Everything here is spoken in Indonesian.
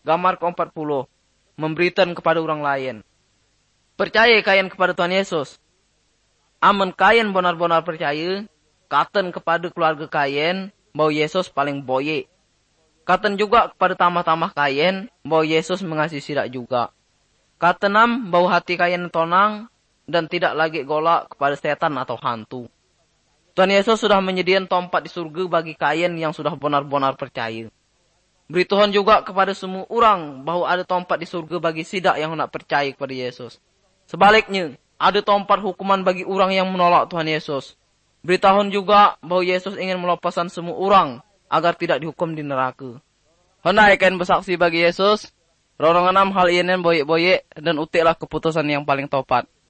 Gambar ke-40. Memberikan kepada orang lain. Percaya kalian kepada Tuhan Yesus. Amun kalian benar-benar percaya, katakan kepada keluarga kalian bahwa Yesus paling boye. Katakan juga kepada tamah-tamah kalian bahwa Yesus mengasihi sidak juga. Katakan bahwa hati kalian tenang dan tidak lagi golak kepada setan atau hantu. Tuhan Yesus sudah menyediakan tempat di surga bagi kalian yang sudah benar-benar percaya. Beritahuan juga kepada semua orang bahwa ada tempat di surga bagi sidak yang nak percaya kepada Yesus. Sebaliknya, ada tempat hukuman bagi orang yang menolak Tuhan Yesus. Beritahuan juga bahwa Yesus ingin melepaskan semua orang agar tidak dihukum di neraka. Hendak kalian bersaksi bagi Yesus, rorongan hal ini boyek-boyek dan utiklah keputusan yang paling tepat.